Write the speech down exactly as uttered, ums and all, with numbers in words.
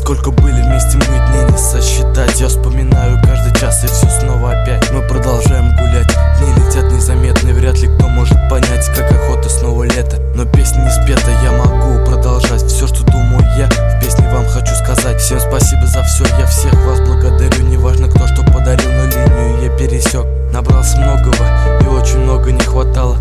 Сколько были вместе мы, дней не сосчитать. Я вспоминаю каждый час и все снова опять. Мы продолжаем гулять, дни летят незаметно. Вряд ли кто может понять, как охота снова лето. Но песня не спета, я могу продолжать. Все, что думаю я, в песне вам хочу сказать. Всем спасибо за все, я всех вас благодарю. Неважно кто что подарил, но линию я пересек. Набрался многого и очень много не хватало.